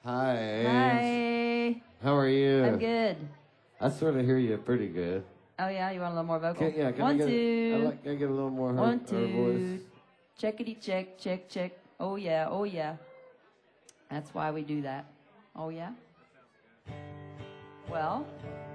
Hi. Hi. How are you? I'm good. I sort of hear you pretty good. Oh, yeah? You want a little more vocal? Can I One, get, two. can I get a little more her, One, her two. voice? Checkity check, check, check. Oh, yeah, oh, yeah. That's why we do that. Oh, yeah? Well.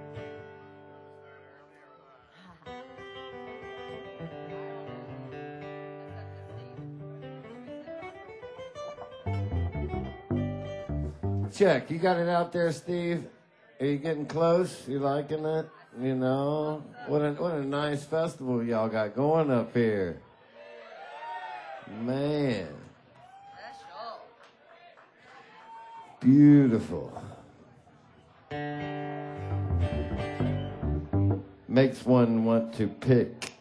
Check. You got it out there, Steve? Are you getting close? You liking it? You know? What a nice festival y'all got going up here. Man. Beautiful. Makes one want to pick.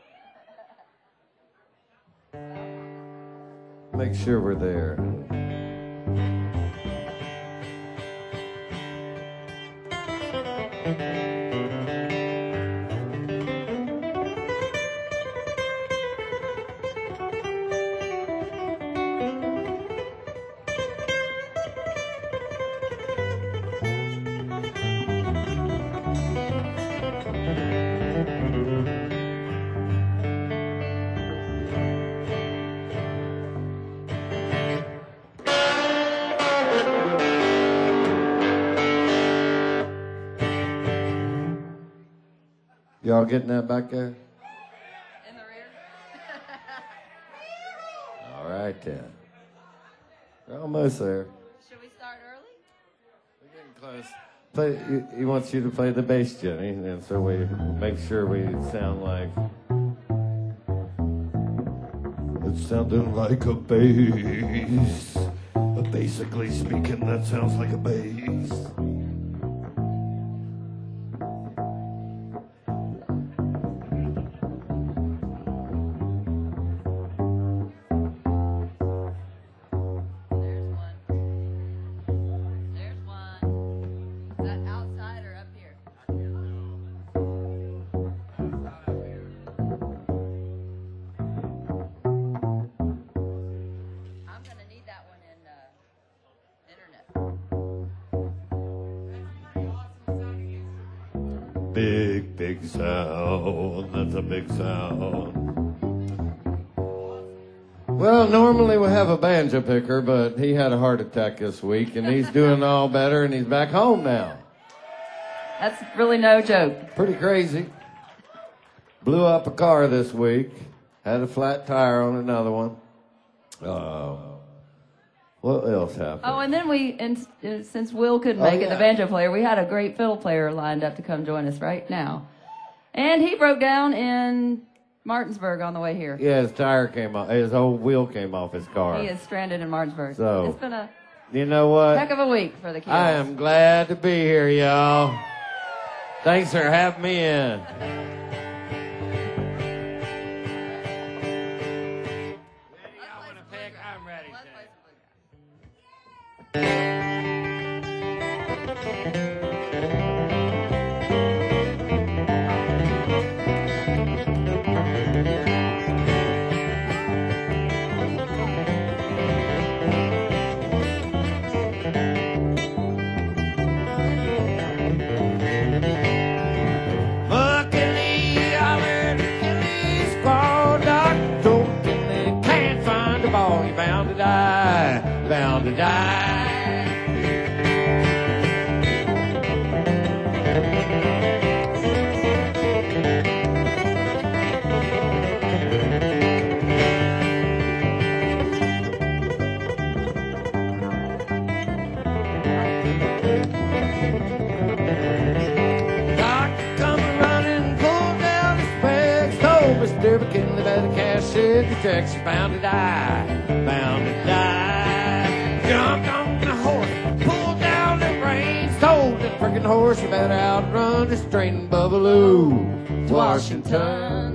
Make sure we're there. Y'all getting that back there? In the rear. All right, then. We're almost there. Should we start early? We're getting close. He wants you to play the bass, Jenny, and so we make sure we sound like... It's sounding like a bass. Basically speaking, that sounds like a bass. Big sound. That's a big sound. Well, normally we have a banjo picker, but he had a heart attack this week, and he's doing all better, and he's back home now. That's really no joke. Pretty crazy. Blew up a car this week. Had a flat tire on another one. What else happened? Oh, and then since Will couldn't make it, the banjo player, we had a great fiddle player lined up to come join us right now. And he broke down in Martinsburg on the way here. Yeah, his tire came off. His whole wheel came off his car. He is stranded in Martinsburg. So, it's been a you know what? heck of a week for the kids. I am glad to be here, y'all. Thanks for having me in. Bound to die. Doctor come running, pulled down his specs, told Mr. McKinley by the cashier, the checks are bound to die, bound to die. Jumped on the horse, pulled down the reins, told the frickin' horse you better outrun this train Buffalo to Washington.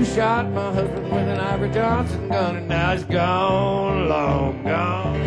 shot my husband with an Ivory Johnson gun, and now he's gone, long gone.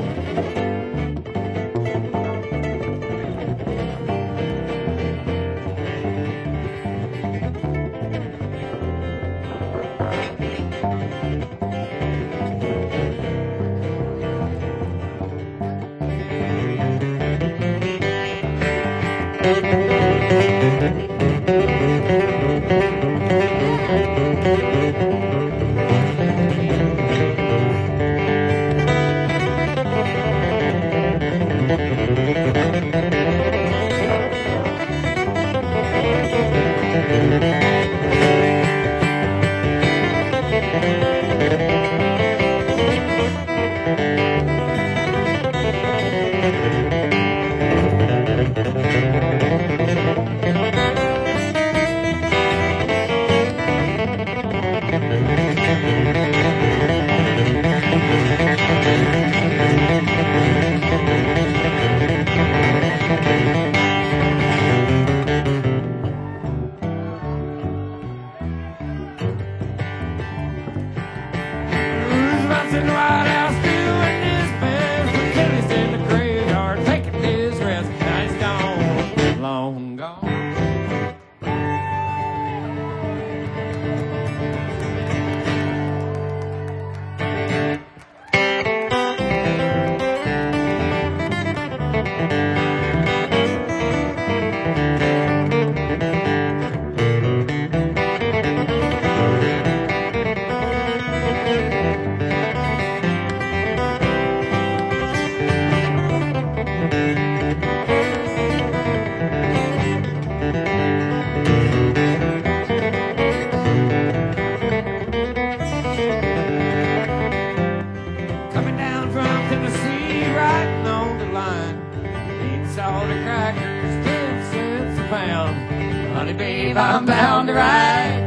I'm bound to ride.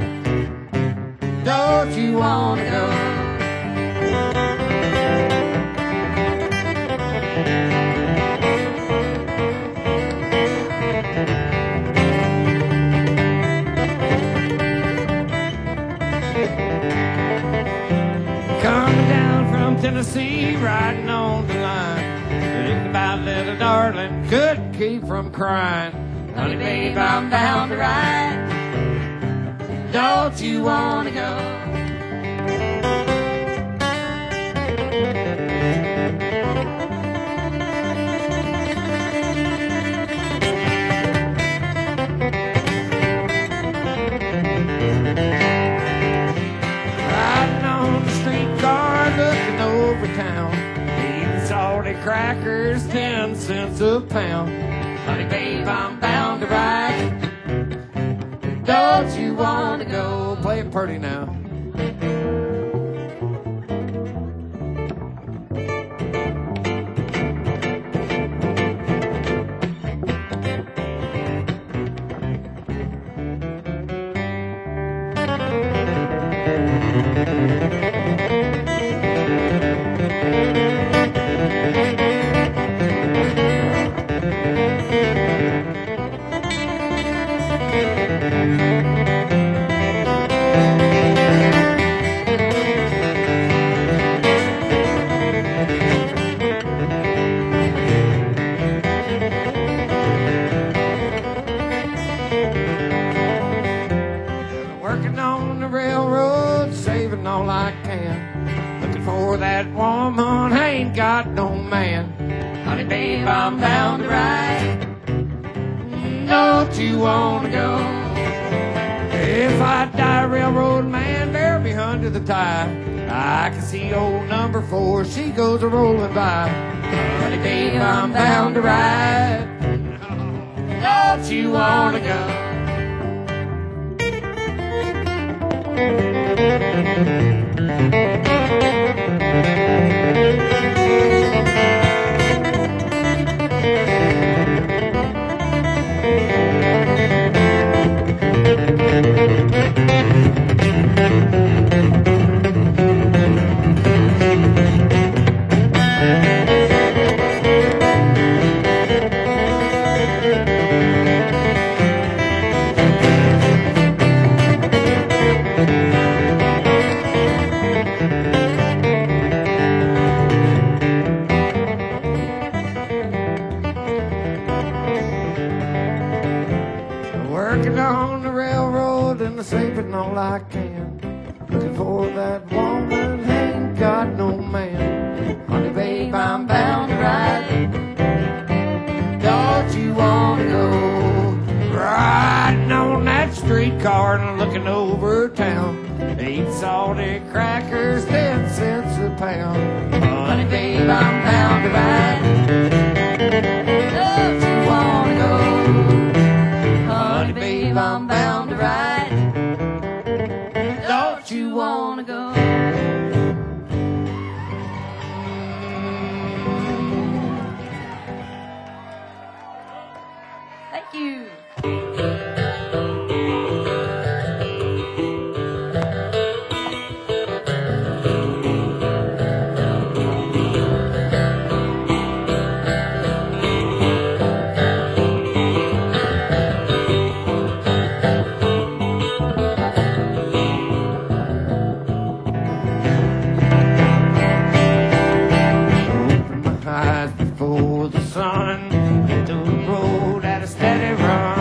Don't you wanna go? Coming down from Tennessee, riding on the line, thinking about little darling, couldn't keep from crying. Honey, babe, I'm bound to ride. Don't you wanna go? Riding on the streetcar, looking over town, eating salty crackers, 10 cents a pound. Honey, babe, I'm bound to ride. Don't you wanna go? Play it pretty now. Working on the railroad, saving all I can. Looking for that woman, ain't got no man. Honey, babe, I'm bound to ride. Don't you wanna go? If I die, railroad man, bear me under the tie. I can see old number 4, she goes a rolling by. Honey, babe, I'm bound to ride. Don't you wanna go? all I can. Looking for that woman, ain't got no man. Honey, babe, I'm bound to ride. Don't you wanna go riding on that streetcar and looking over town? Eat salty crackers, 10 cents a pound. Honey, babe, I'm bound to ride. Don't you wanna go? Honey, babe, I'm bound to ride. Don't you wanna go? Thank you. Open my eyes before the sun, hit the road at a steady run.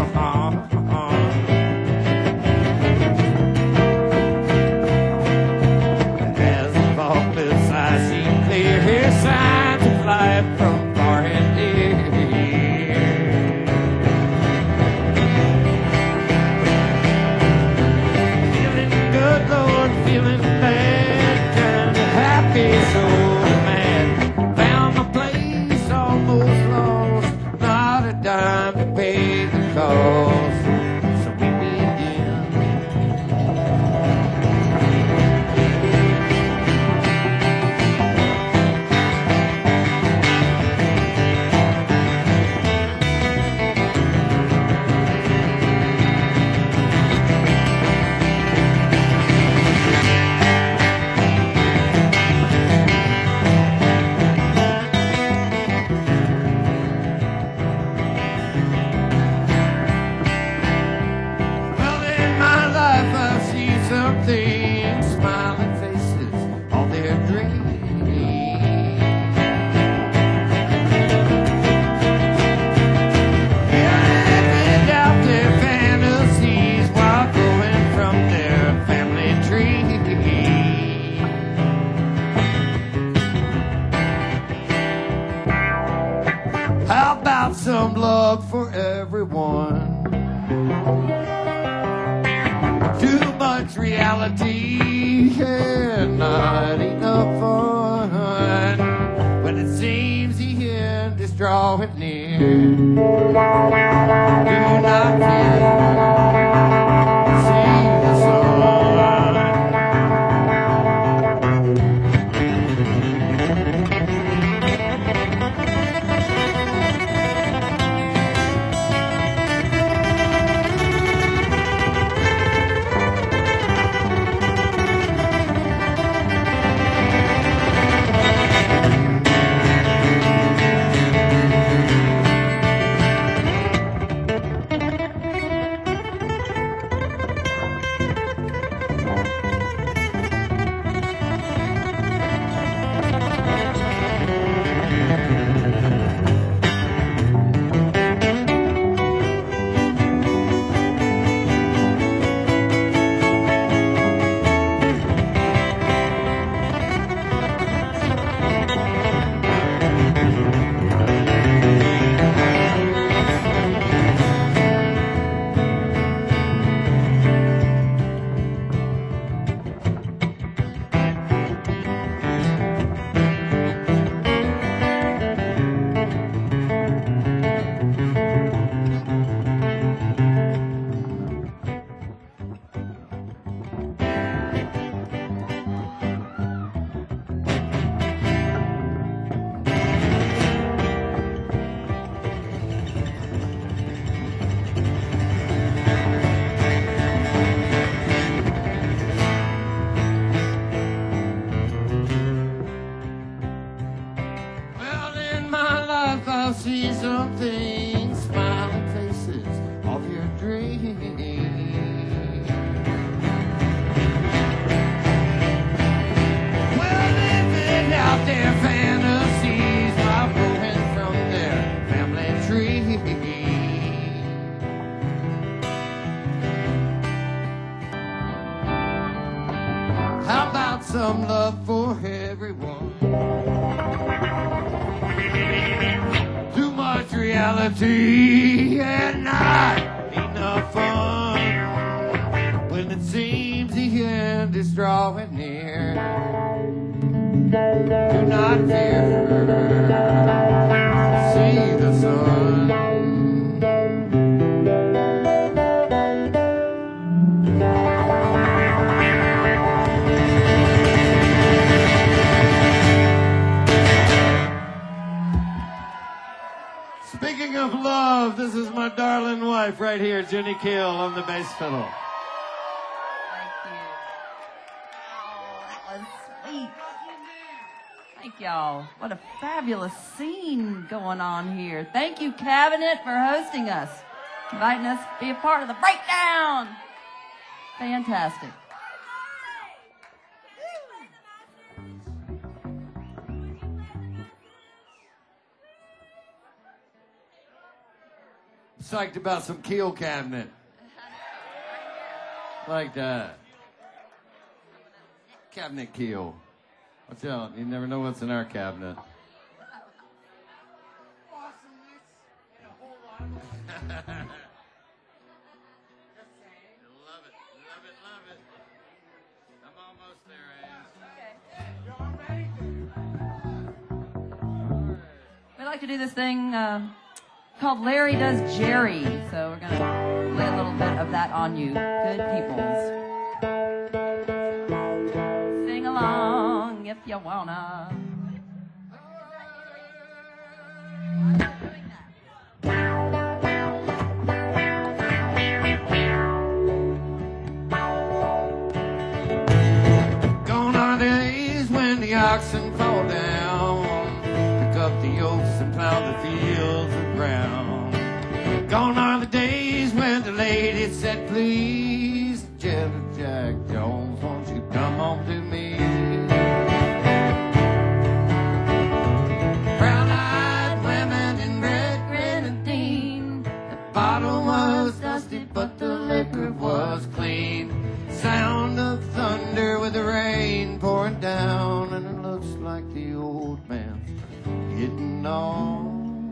As the faultless I see clear, hear signs of life from far and near. Feeling good, Lord, feeling bad, kinda happy, so mad. Found my place, almost lost, not a dime to pay the cost. So we begin. Well, in my life I see some things, smiling faces, all their dreams. Yeah, they lived out their fantasies while growing from their family tree. How about some love for everyone? Too much reality and not enough fun. When it seems the end is drawing near, do not fear. See the sun. got some love for everyone. Too much reality and not enough fun. When it seems the end is drawing near, do not fear, see the sun. Speaking of love, this is my darling wife right here, Jenny Keel, on the bass fiddle. Thank you. Oh, that was sweet. Thank y'all. What a fabulous scene going on here. Thank you, Cabinet, for hosting us, inviting us to be a part of the breakdown. Fantastic. Psyched about some Keel Cabinet. Like that. Cabinet Keel. Watch out, you never know what's in our cabinet. Love it. I'm almost there, Ann. We like to do this thing called Larry Does Jerry. So we're going to play a little bit of that on you. Good peoples. Sing along if you wanna. Gone are the days when the oxen fall down, pick up the oats and plow the fields around. Gone are the days when the lady said, please, Jelly Jack Jones, won't you come home to me? Brown-eyed women in red grenadine, the bottle was dusty but the liquor was clean. Sound of thunder with the rain pouring down, and it looks like the old man's getting on.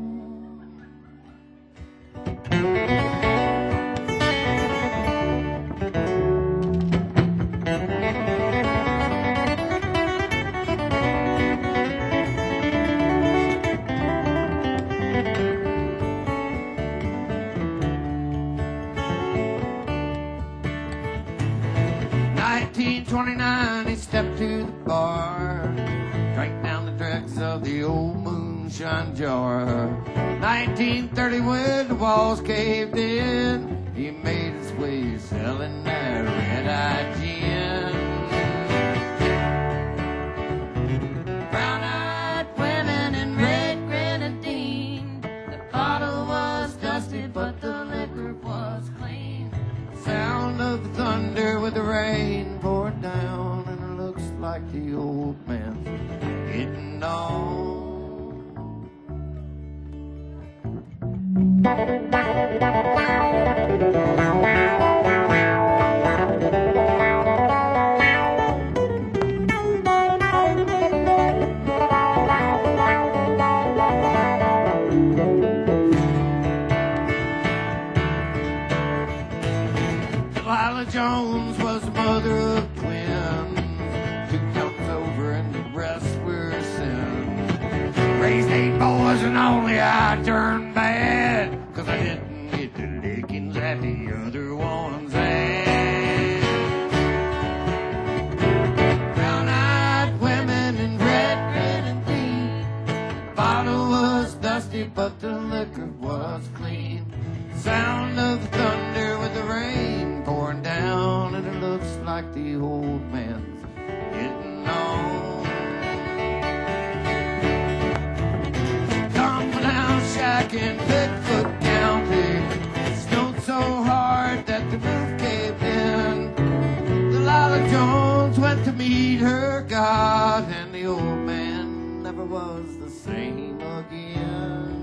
1929, he stepped to the bar, drank down the dregs of the old moonshine jar. 1930, when the walls caved in, he made his way selling that red-eye gin. Brown-eyed women in red grenadine, the bottle was dusty but the liquor was clean. Sound of the thunder with the rain poured down, and it looks like the old man's getting on. Delilah Jones was the mother of twins, 2 counts over and the rest were sin. Raised 8 boys and only I turned bad, 'cause I didn't get the lickings that the other ones had. Brown-eyed women in red grenadine, the bottle was dusty but the liquor was clean. Sound of the thunder with the rain pouring down, and it looks like the old man's getting on. Come down shack in Bigfoot County, it snowed so hard that the roof caved in. Delilah Jones went to meet her God, and the old man never was the same again.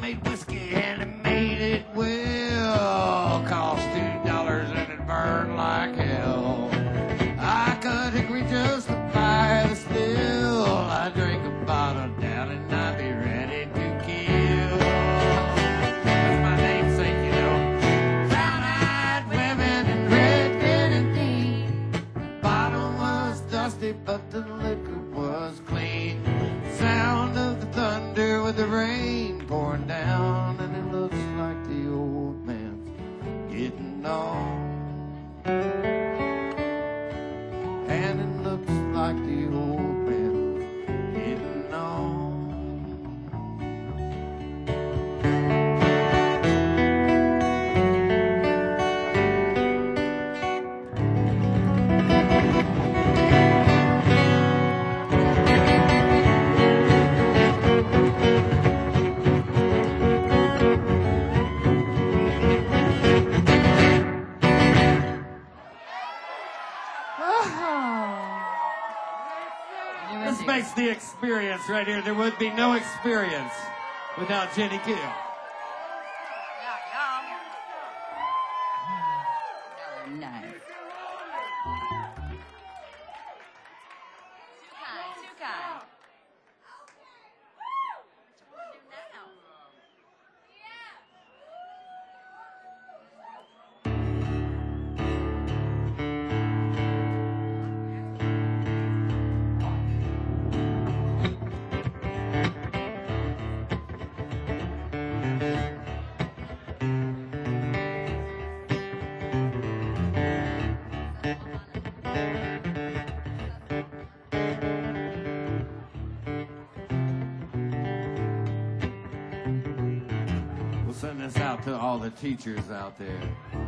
made whiskey and it made it well. Cost $2 and it burned like hell. I could agree just to buy the still. I drink a bottle down and I'd be ready to kill. That's my namesake, you know. Brown-eyed women and red grenadine. The bottle was dusty, but the liquor was clean. Sound of the thunder with the rain pouring down, and it looks like the old man's getting on. And it looks like the old man's getting on. This makes the experience right here. There would be no experience without Jenny Gill. Nice. Too kind. We'll send this out to all the teachers out there.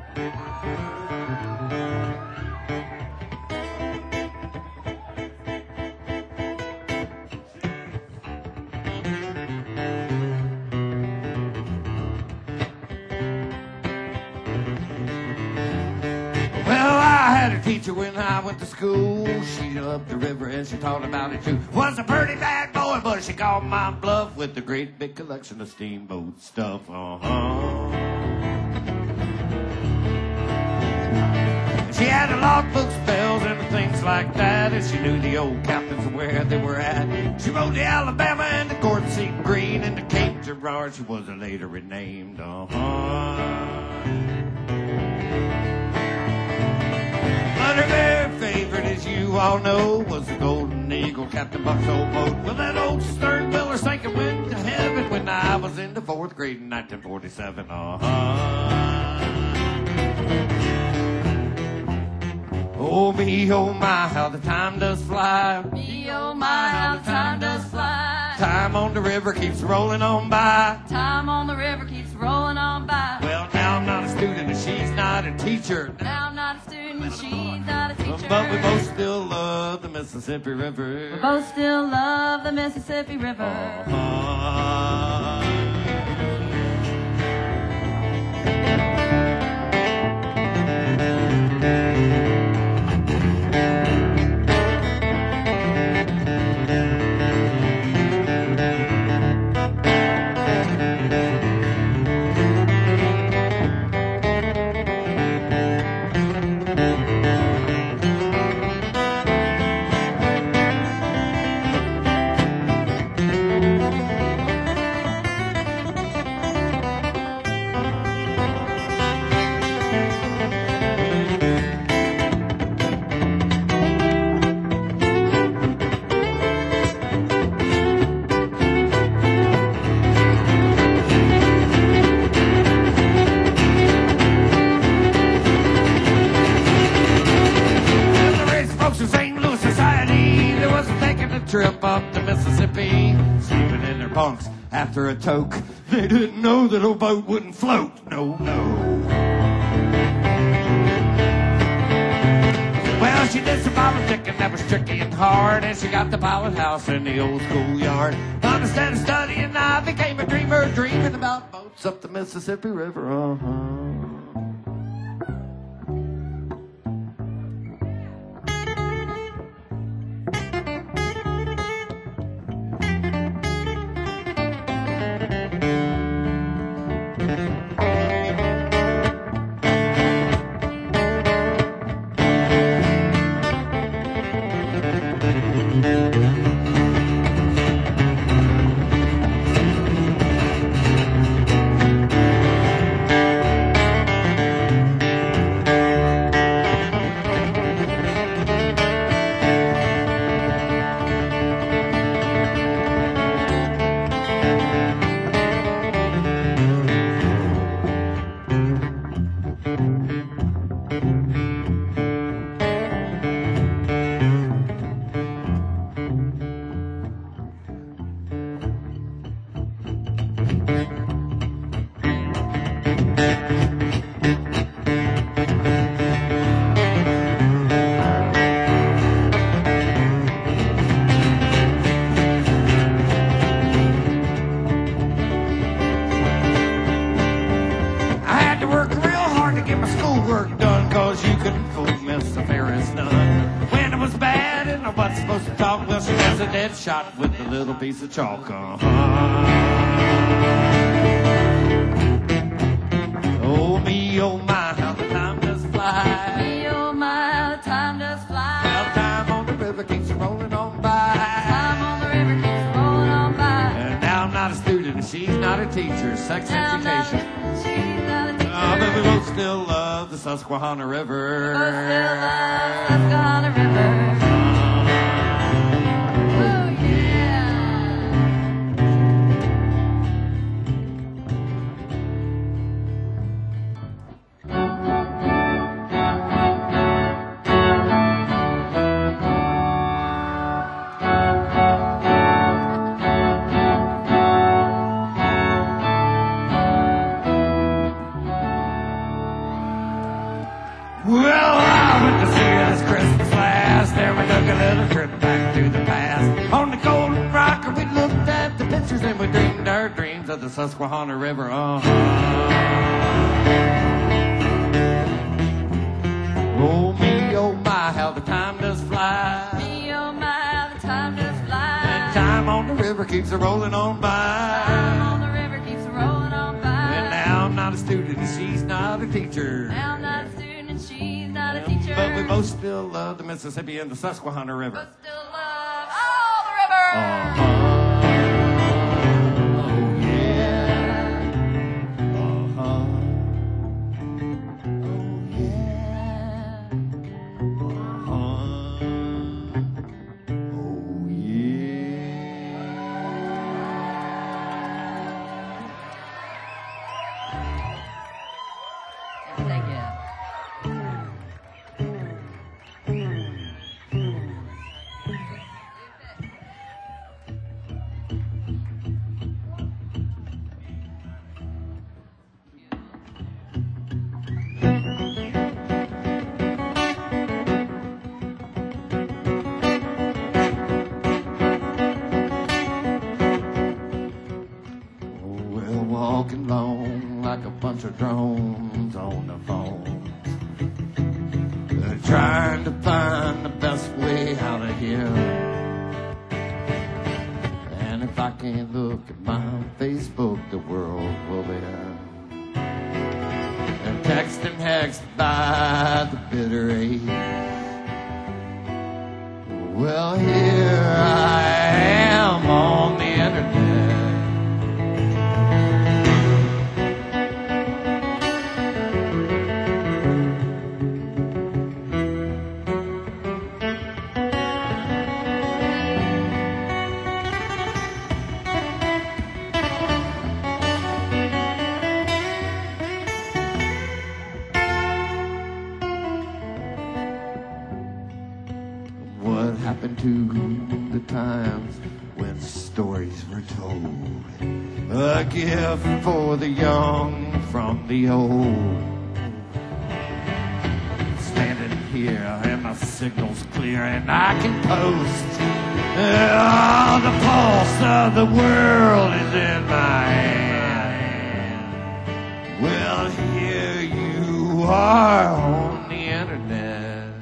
Well, I had a teacher when I went to school. She loved the river and she taught about it too. Was a pretty bad boy, but she called my bluff with a great big collection of steamboat stuff. She had a logbook, spells, and things like that, and she knew the old captains and where they were at. She rode the Alabama and the Gordon C. Green and the Cape Girard. She was later renamed. But her very favorite, as you all know, was the Golden Eagle, Captain Buck's old boat. Well, that old stern miller sank and went to heaven when I was in the 4th grade in 1947. Oh, me, oh, my, how the time does fly. Me, oh my, how the time does fly. Time on the river keeps rolling on by. Time on the river keeps rolling on by. Well, now I'm not a student and she's not a teacher. Now I'm not a student, she's not a teacher. But we both still love the Mississippi River. We both still love the Mississippi River. Trip up the Mississippi, sleeping in their bunks after a toke. They didn't know that a boat wouldn't float. No, no. Well, she did some politicking that was tricky and hard, and she got the pilot house in the old schoolyard. But instead of studying, I became a dreamer, dreaming about boats up the Mississippi River. my schoolwork done, cause you couldn't fool Miss Ferris none. When it was bad and I wasn't supposed to talk, well, she was a dead shot with a little piece of chalk. Oh, me, oh, my, how the time does fly. Me, oh my, how the time does fly. Well, time on the river keeps rolling on by. Time on the river keeps rolling on by. And now I'm not a student, and she's not a teacher. Sex Now I'm not- education. she's not a teacher. But we both still love the Susquehanna River. Both still love Susquehanna River. Oh, yeah. Well, I went to see this Christmas last. Then we took a little trip back to the past. On the Golden Rocker, we looked at the pictures and we dreamed our dreams of the Susquehanna River. Oh, me, oh, my, how the time does fly. Me, oh my, how the time does fly. And time on the river keeps rolling on by. Time on the river keeps rolling on by. And now I'm not a student, and she's not a teacher. Now I'm not a student and she's not a teacher. But we both still love the Mississippi and the Susquehanna River. But still love all the river. Oh, yeah. Oh, yeah. Oh, yeah. Thank you. We're walking along like a bunch of drones on the phone. They're trying to find the best way out of here. And if I can't look at my Facebook, the world will end. And text and hext by the bitter age. Well, here I am on the internet. What happened to the times when stories were told? A gift for the young from the old. Standing here and my signal's clear and I can post. The pulse of the world is in my hand. Well, here you are on the internet.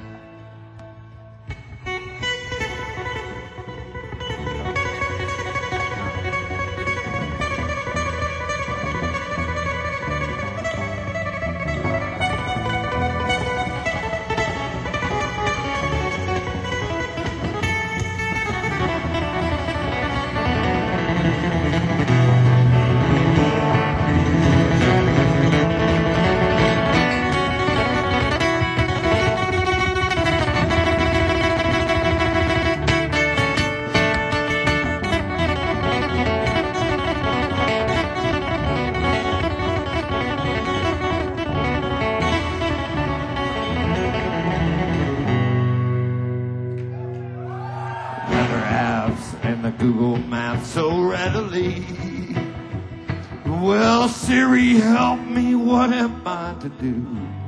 Google Maps so readily. Well, Siri, help me, what am I to do?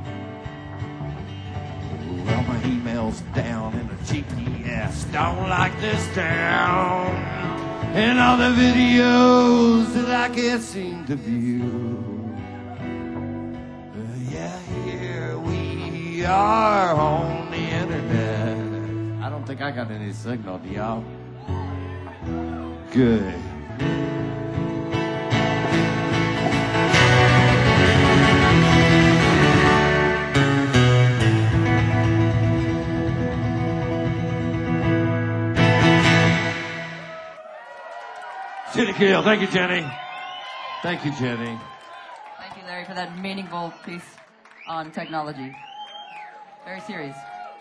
Well, my email's down and the GPS don't like this town, and all the videos that I can't seem to view. Yeah, here are on the internet. I don't think I got any signal, do y'all? Good. Jenny Keel, thank you, Jenny. Thank you, Jenny. Thank you, Larry, for that meaningful piece on technology. Very serious.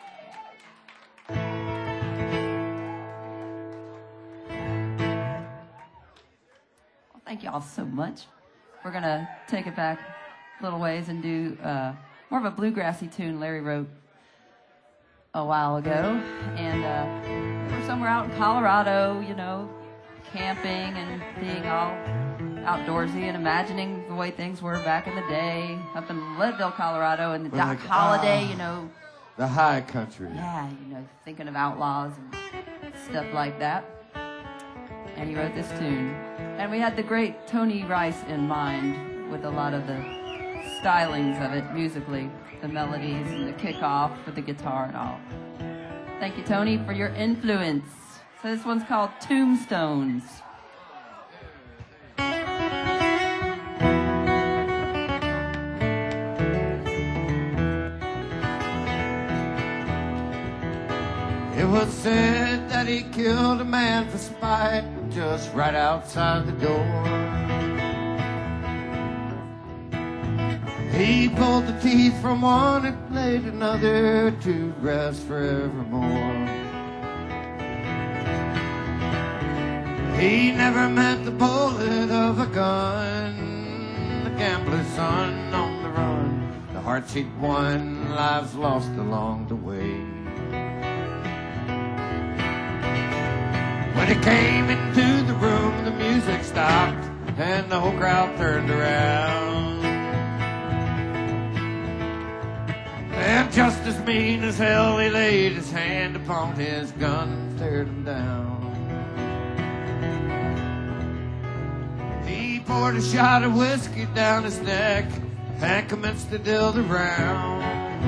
Well, thank you all so much. We're going to take it back a little ways and do more of a bluegrassy tune Larry wrote a while ago. And we were somewhere out in Colorado, you know, camping and being all outdoorsy and imagining the way things were back in the day up in Leadville, Colorado, and the Doc like, Holliday, you know. The high country. Yeah, you know, thinking of outlaws and stuff like that. And he wrote this tune. And we had the great Tony Rice in mind with a lot of the stylings of it musically, the melodies and the kickoff with the guitar and all. Thank you, Tony, for your influence. So this one's called Tombstones. It was said that he killed a man for spite just right outside the door. He pulled the teeth from one and laid another to rest forevermore. He never met the bullet of a gun, the gambler's son on the run, the hearts he'd won, lives lost along the way. When he came into the room, the music stopped and the whole crowd turned around. And just as mean as hell, he laid his hand upon his gun and stared him down. He poured a shot of whiskey down his neck and commenced to deal the round.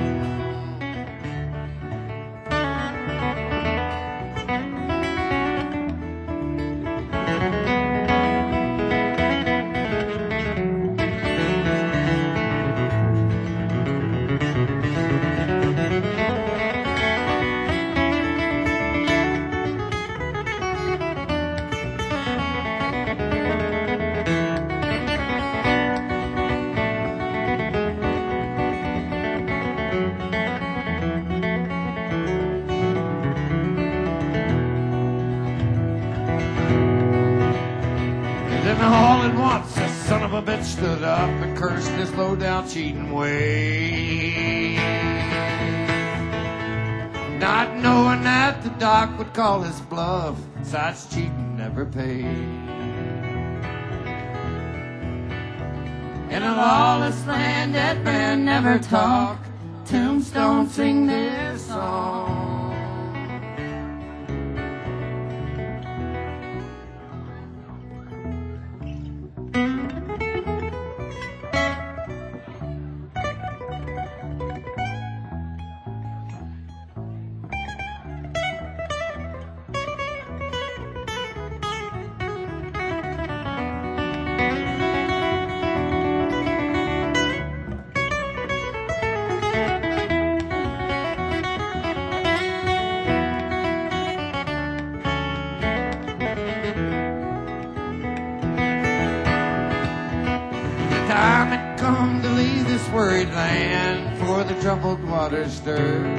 All at once, the son of a bitch stood up and cursed this low-down cheating way. Not knowing that the doc would call his bluff, besides cheating never paid. In a lawless land, dead men never talk. Tombstones sing their song. Time had come to leave this worried land, for the troubled waters stirred.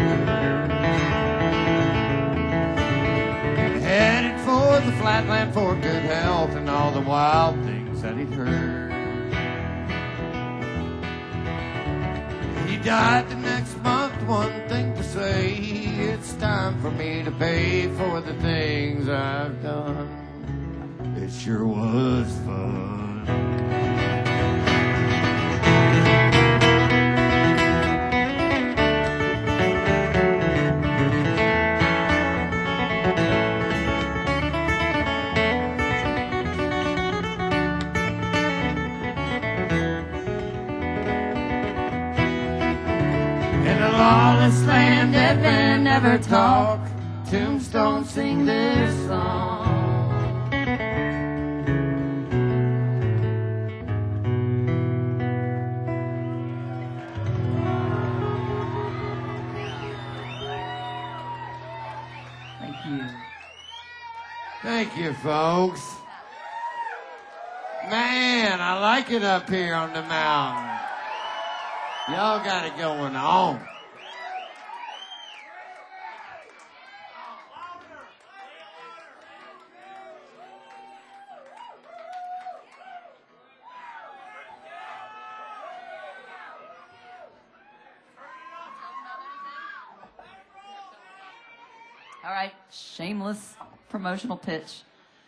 Headed for the flatland for good health and all the wild things that he'd heard. He died the next month, one thing to say, it's time for me to pay for the things I've done. It sure was fun. In a all this land that men never talk. Tombstones sing their song. Thank you. Thank you, folks. Man, I like it up here on the mountain. Y'all got it going on. All right, shameless promotional pitch.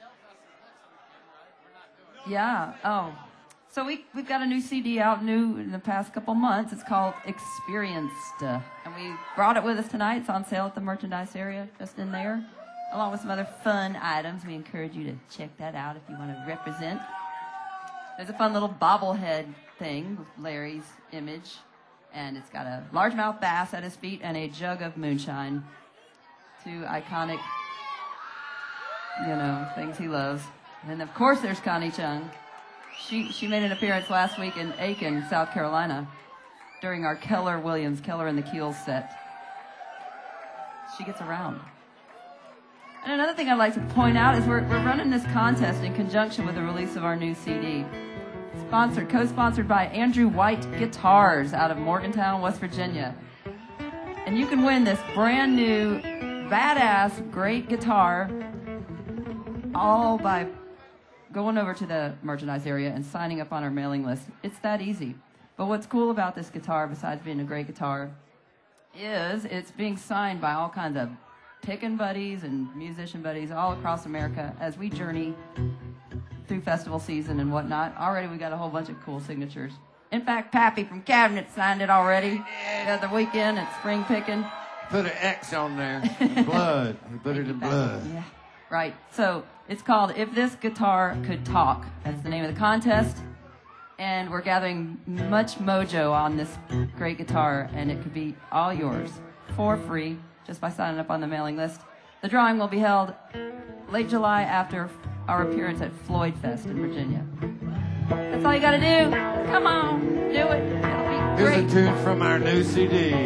Yeah. Oh, so we've got a new CD out, new in the past couple months. It's called Experienced, and we brought it with us tonight. It's on sale at the merchandise area, just in there, along with some other fun items. We encourage you to check that out if you want to represent. There's a fun little bobblehead thing with Larry's image, and it's got a largemouth bass at his feet and a jug of moonshine. Two iconic, things he loves. And of course there's Connie Chung. She made an appearance last week in Aiken, South Carolina, during our Keller and the Keels set. She gets around. And another thing I'd like to point out is we're running this contest in conjunction with the release of our new CD. Co-sponsored by Andrew White Guitars out of Morgantown, West Virginia. And you can win this brand new, badass, great guitar, all by going over to the merchandise area and signing up on our mailing list. It's that easy. But what's cool about this guitar, besides being a great guitar, is it's being signed by all kinds of pickin' buddies and musician buddies all across America as we journey through festival season and whatnot. Already we got a whole bunch of cool signatures. In fact, Pappy from Cabinet signed it already the other weekend at Spring Pickin'. Put an X on there. Blood. He put it in blood. Yeah. Right. So it's called If This Guitar Could Talk. That's the name of the contest. And we're gathering much mojo on this great guitar, and it could be all yours for free just by signing up on the mailing list. The drawing will be held late July after our appearance at Floyd Fest in Virginia. That's all you gotta do. Come on, do it. It'll be great. Here's a tune from our new CD.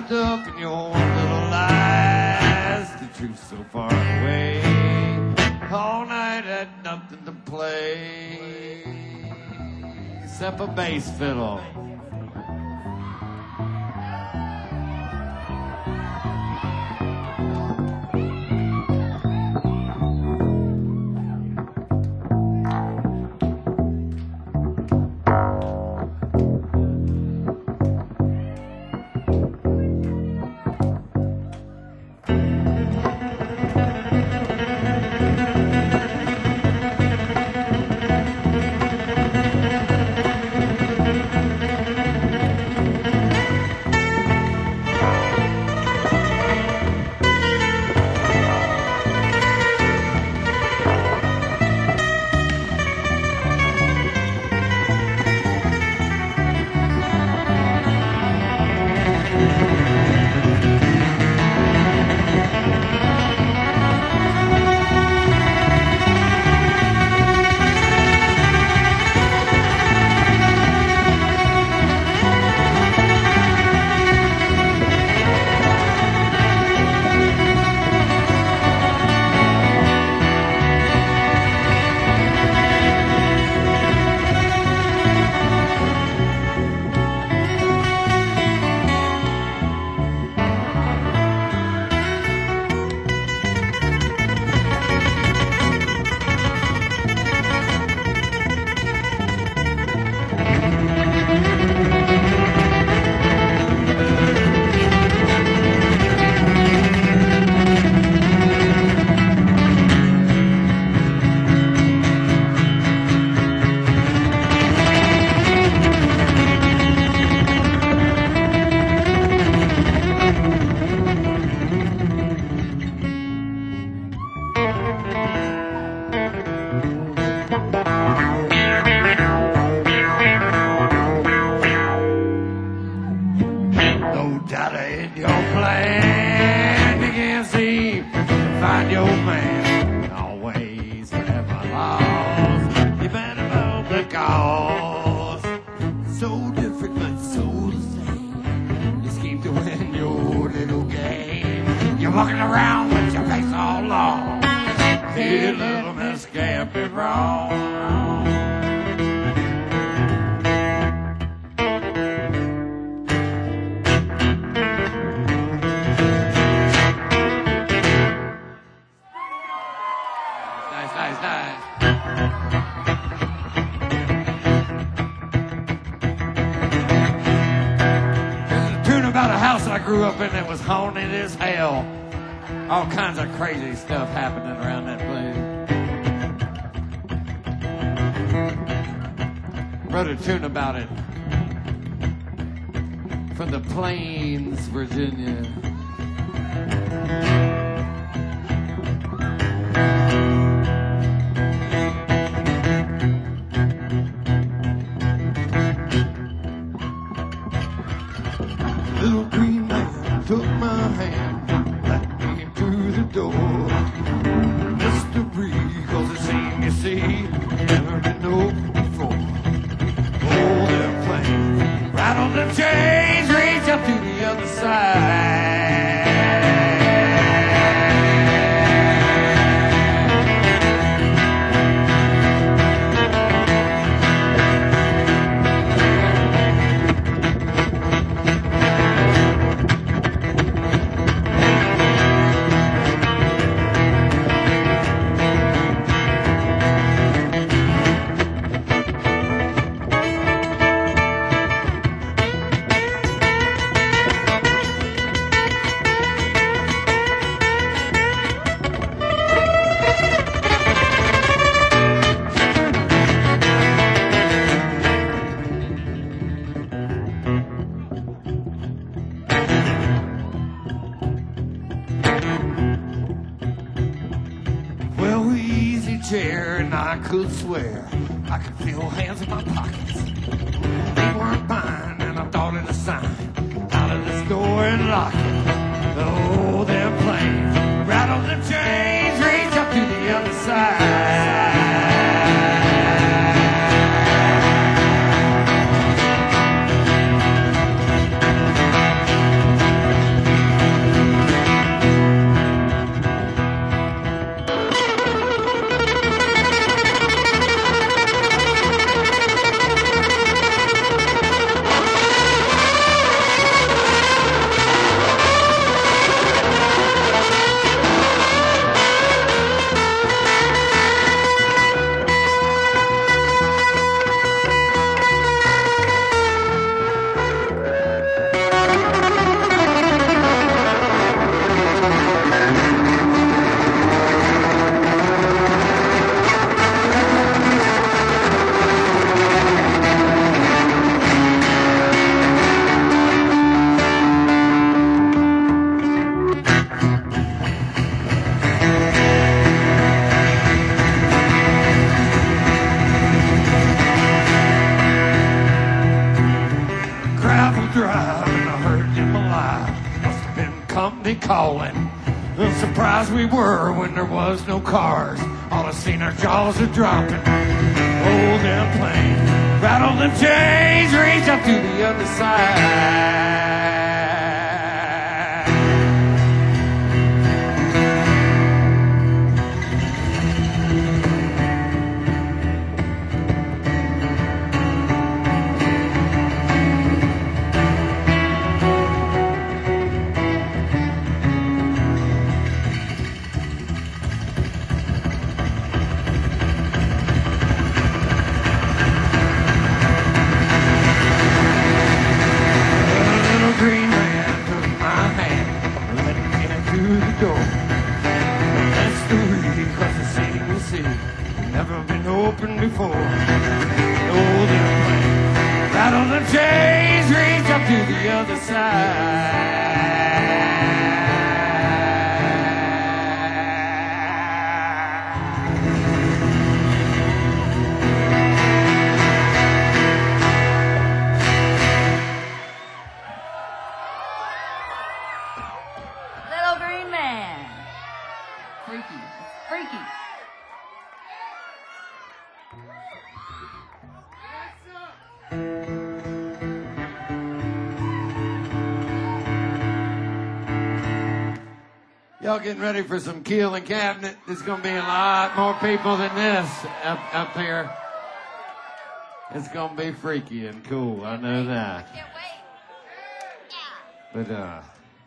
wrapped up in your little lies. The truth's so far away. All night had nothing to play except a bass fiddle. All kinds of crazy stuff happening around that place. Wrote a tune about it from the Plains, Virginia. Little green man took my hand, through the door. Mystery, cause it's seen, you see, never been know before. Oh, they're playing, rattle the chains, reach up to the other side. Chair and I could swear I could feel hands in my pockets. They weren't mine and I thought it a sign. Out of this door and lock it. Oh, they're playing. Rattle the chains, reach up to the other side. calling. Well, surprised we were when there was no cars. All I seen our jaws are dropping. Hold them planes, rattle them chains, reach up to the other side. Never been open before. Oh, them planes, rattle them chains, reach up to the other side. Little Green Man. Freaky. Freaky. Y'all getting ready for some Keel and Cabinet? There's going to be a lot more people than this up here. It's going to be freaky and cool. I know that. Can't wait. But,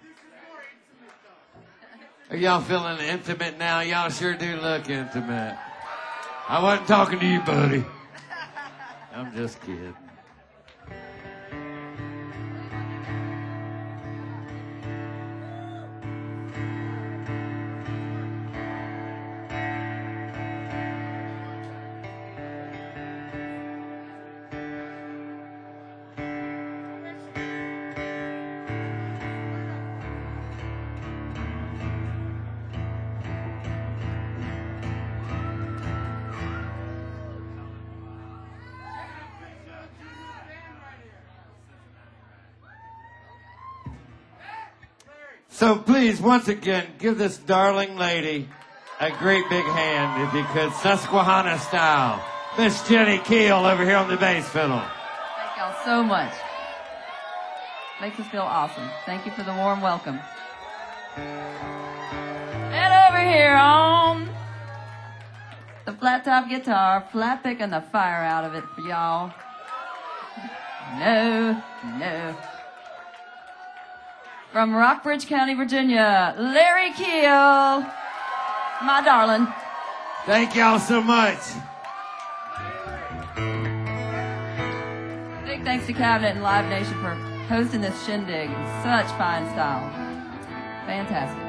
are y'all feeling intimate now? Y'all sure do look intimate. I wasn't talking to you, buddy. I'm just kidding. So please, once again, give this darling lady a great big hand, if you could, Susquehanna style. Miss Jenny Keel over here on the bass fiddle. Thank y'all so much. Makes us feel awesome. Thank you for the warm welcome. And over here on the flat top guitar, flat picking the fire out of it for y'all. No. From Rockbridge County, Virginia, Larry Keel, my darling. Thank y'all so much. Big thanks to Cabinet and Live Nation for hosting this shindig in such fine style. Fantastic.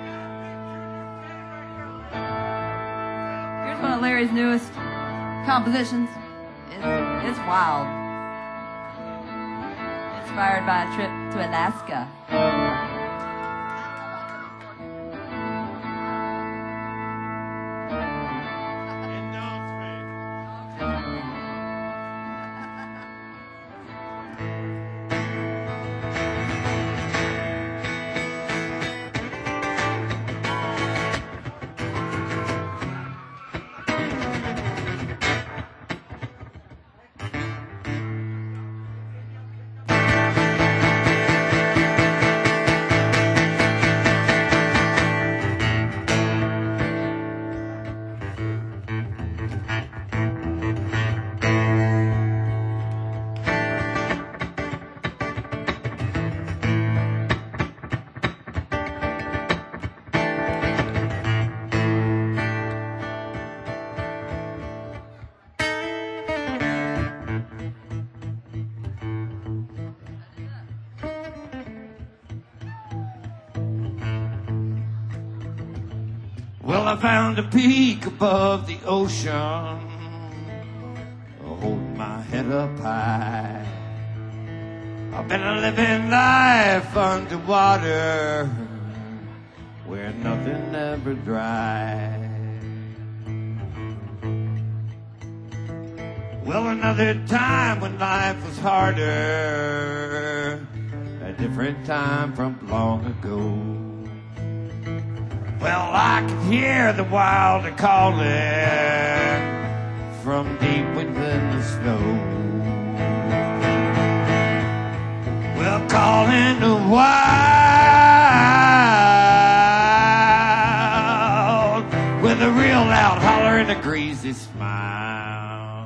Here's one of Larry's newest compositions. It's wild. Inspired by a trip to Alaska. Well, I found a peak above the ocean, holding my head up high. I've been living life underwater, where nothing ever dry. Well, another time when life was harder, a different time from long ago. Well, I could hear the wilder calling from deep within the snow. Well, calling the wild with a real loud holler and a greasy smile.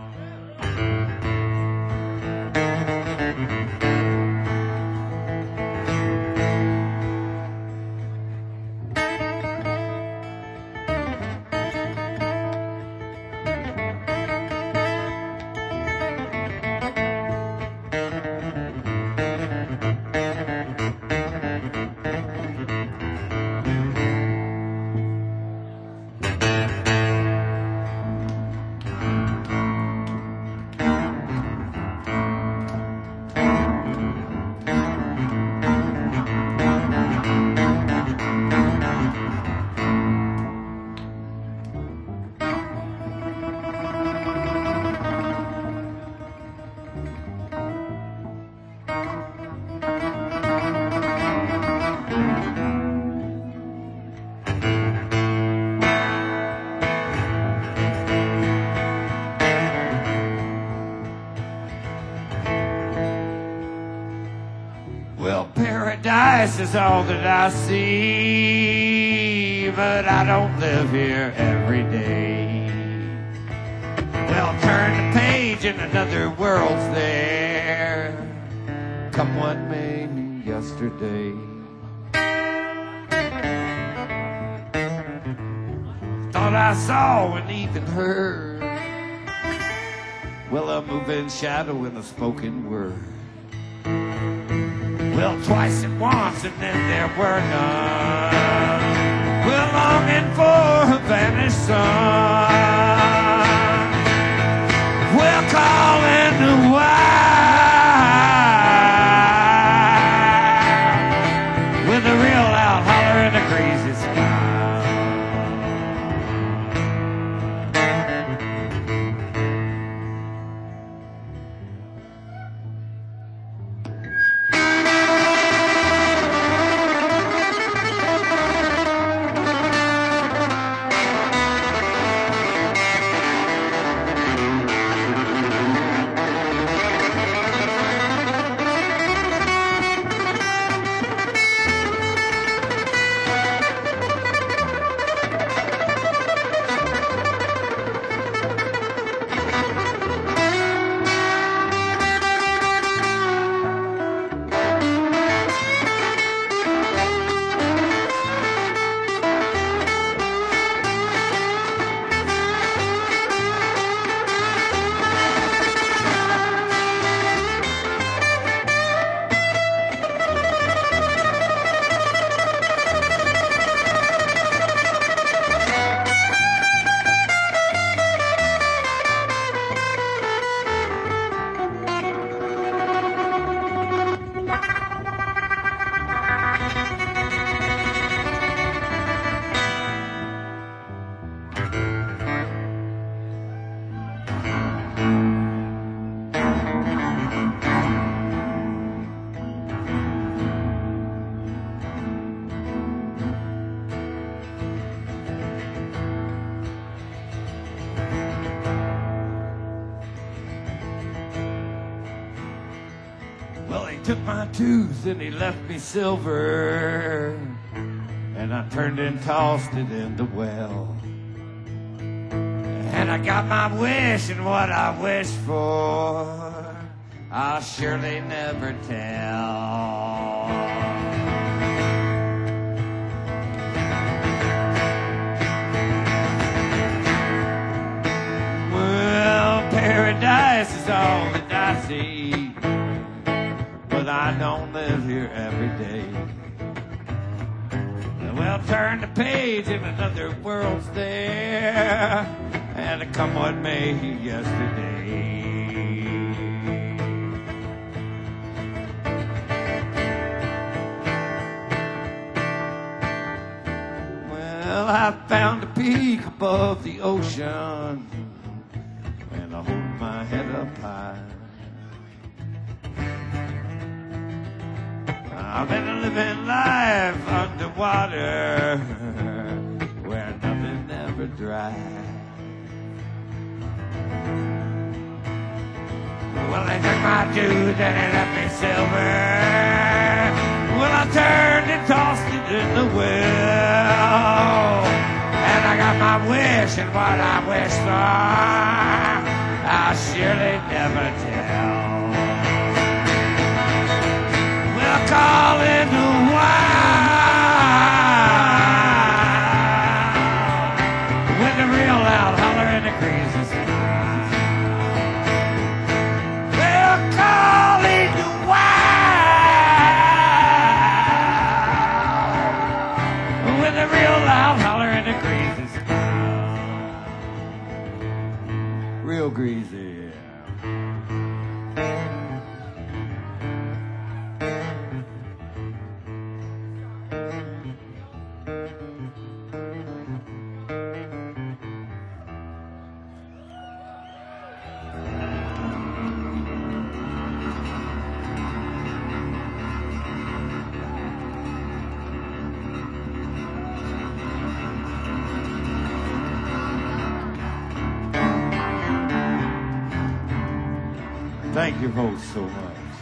Well, paradise is all that I see, but I don't live here every day. Well, turn the page and another world's there. Come what may, yesterday. Thought I saw and even heard, well, a moving shadow in a spoken word. Well, twice at once, and then there were none. We're longing for a vanished sun. We're calling the wild with a real loud holler and a crazy smile. Well, he took my tooth and he left me silver, and I turned and tossed it in the well. And I got my wish, and what I wished for, I'll surely never tell. Well, paradise is all that I see, but I don't live here every day. Well, turn the page and another world's there, and come what may, yesterday. Well, I found a peak above the ocean, and I hold my head up high. I've been living life underwater, river dry. Well, they took my dude and they left me silver. Well, I turned and tossed it in the well. And I got my wish, and what I wish for, I'll surely never tell. We'll call in the wild with a real loud holler in the crazy sky. We'll call in the wild with a real loud holler in the crazy sky. Real greasy. Thank you folks so much.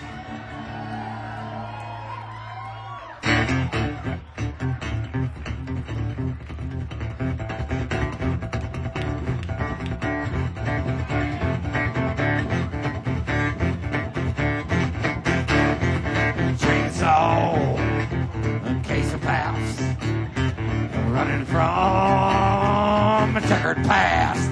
Chainsaw, a case of pounds, running from a checkered past.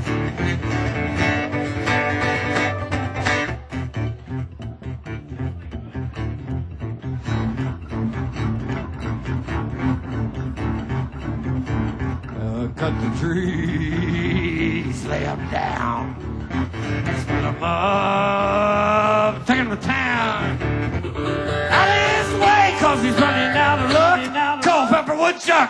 Cut the trees, lay them down, split them up, take them to town. Out of his way, 'cause he's running out of luck. Culpepper woodchuck.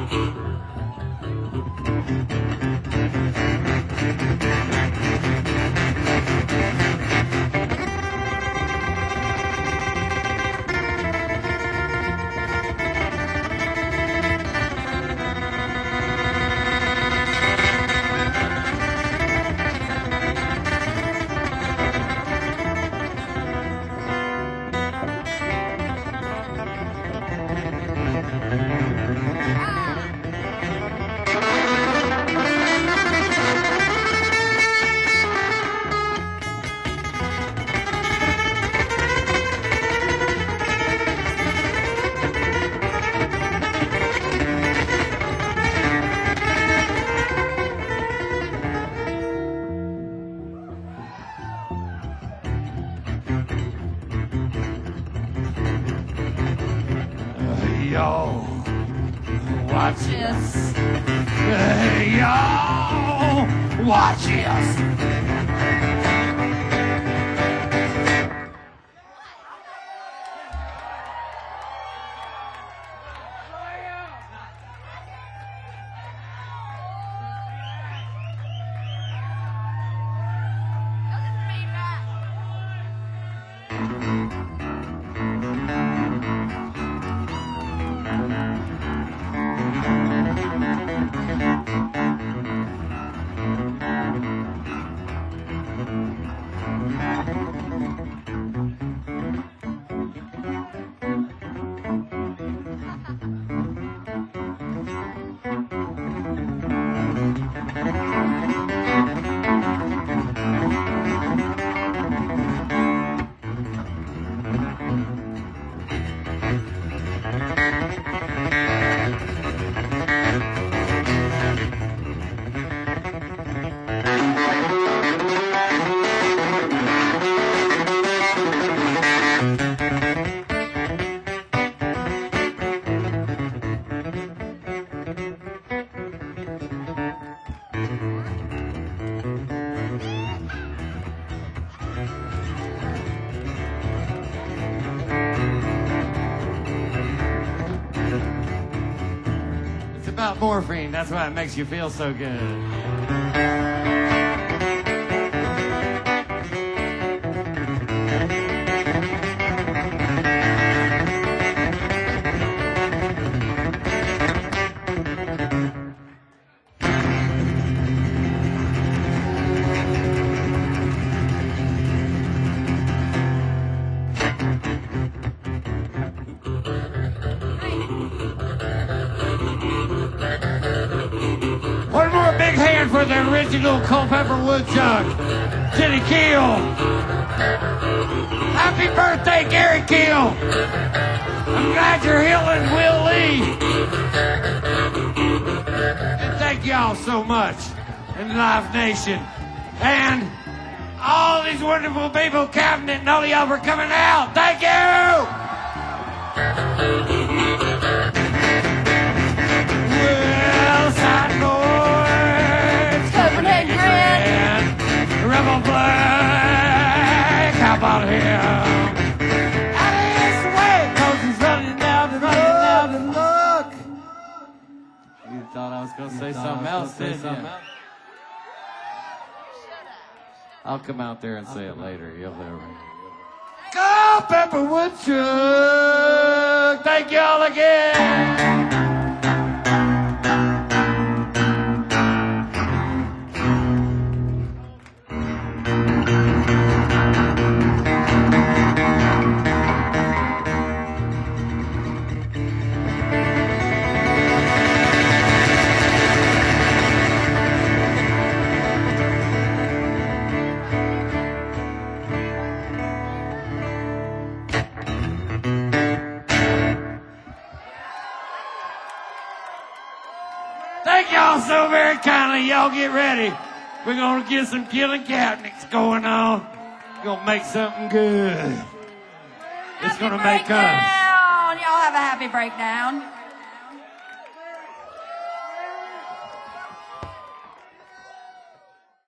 Yo, watch this. Yo, watch this. About morphine, that's why it makes you feel so good. for the original Culpeper Woodchuck, Jenny Keel. Happy birthday, Gary Keel. I'm glad you're healing, Will Lee. And thank y'all so much in Live Nation. And all these wonderful people, Cabinet and all y'all for coming out. Thank you! Well, Side Boys, Copenhagen Grand, Rebel Black, how about him? Out of his way, 'cause he's running down and look. You thought I was gonna say something else, didn't you? I'll come out there and say it later. You'll never. Culpeper Woodchuck! Thank y'all again! Thank y'all so very kindly. Y'all get ready. We're gonna get some killing cabinets going on. Gonna make something good. It's gonna make us. Y'all have a happy breakdown.